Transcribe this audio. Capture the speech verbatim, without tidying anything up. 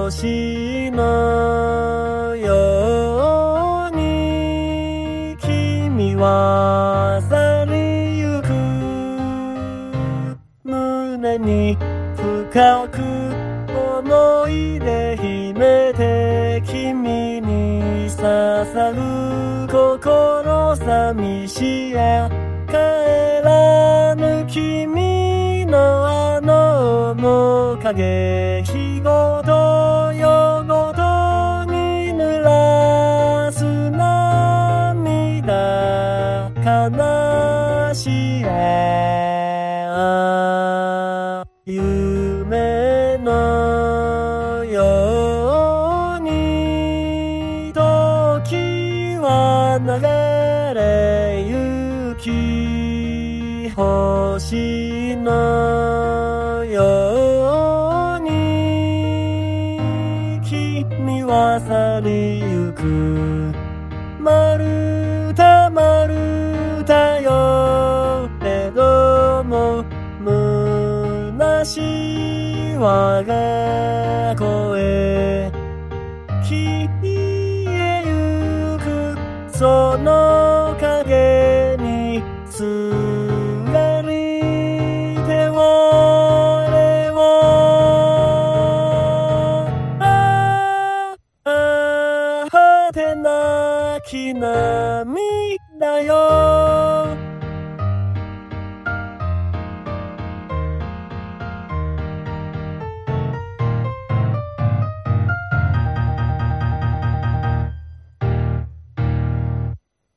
星のように君は去りゆく。胸に深く思い出秘めて君に刺さる心寂しや帰らぬ君のあの面影日ごと夜ごとに濡らす涙悲しや夢のように時は流れゆき星のように君は去りゆく。丸太丸太よれども虚しい我が声消えゆく。その影にすがりて俺をああ果てなき涙よ